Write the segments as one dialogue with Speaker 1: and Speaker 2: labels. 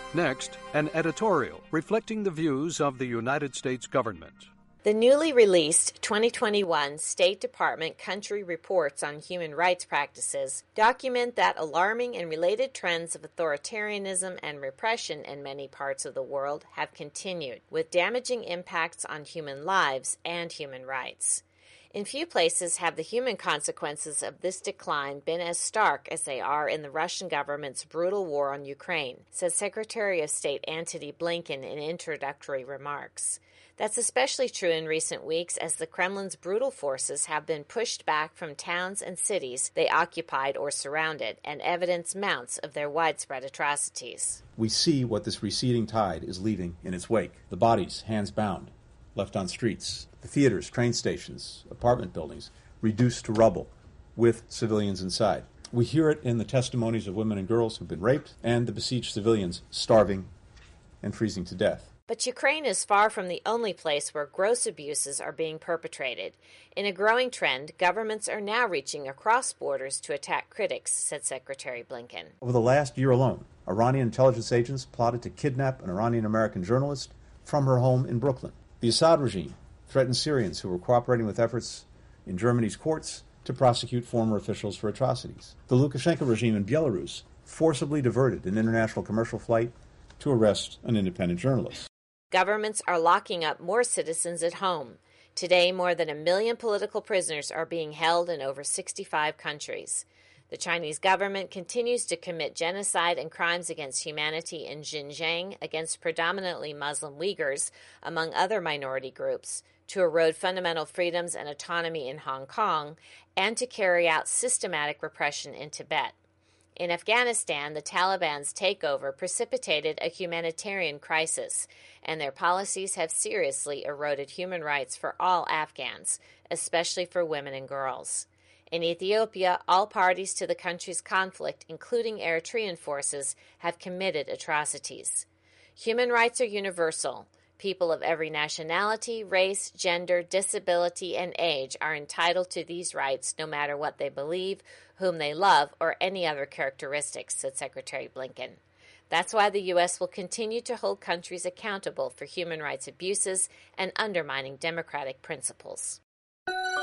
Speaker 1: Next, an editorial reflecting the views of the United States government.
Speaker 2: The newly released 2021 State Department Country Reports on Human Rights Practices document that alarming and related trends of authoritarianism and repression in many parts of the world have continued, with damaging impacts on human lives and human rights. In few places have the human consequences of this decline been as stark as they are in the Russian government's brutal war on Ukraine, said Secretary of State Antony Blinken in introductory remarks. That's especially true in recent weeks as the Kremlin's brutal forces have been pushed back from towns and cities they occupied or surrounded, and evidence mounts of their widespread atrocities.
Speaker 3: We see what this receding tide is leaving in its wake. The bodies, hands bound, left on streets. The theaters, train stations, apartment buildings, reduced to rubble with civilians inside. We hear it in the testimonies of women and girls who've been raped and the besieged civilians starving and freezing to death.
Speaker 2: But Ukraine is far from the only place where gross abuses are being perpetrated. In a growing trend, governments are now reaching across borders to attack critics, said Secretary Blinken.
Speaker 3: Over the last year alone, Iranian intelligence agents plotted to kidnap an Iranian-American journalist from her home in Brooklyn. The Assad regime threatened Syrians who were cooperating with efforts in Germany's courts to prosecute former officials for atrocities. The Lukashenko regime in Belarus forcibly diverted an international commercial flight to arrest an independent journalist.
Speaker 2: Governments are locking up more citizens at home. Today, more than 1 million political prisoners are being held in over 65 countries. The Chinese government continues to commit genocide and crimes against humanity in Xinjiang against predominantly Muslim Uyghurs, among other minority groups, to erode fundamental freedoms and autonomy in Hong Kong, and to carry out systematic repression in Tibet. In Afghanistan, the Taliban's takeover precipitated a humanitarian crisis, and their policies have seriously eroded human rights for all Afghans, especially for women and girls. In Ethiopia, all parties to the country's conflict, including Eritrean forces, have committed atrocities. Human rights are universal. People of every nationality, race, gender, disability, and age are entitled to these rights no matter what they believe, whom they love, or any other characteristics, said Secretary Blinken. That's why the U.S. will continue to hold countries accountable for human rights abuses and undermining democratic principles.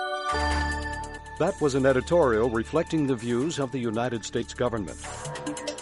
Speaker 1: That was an editorial reflecting the views of the United States government.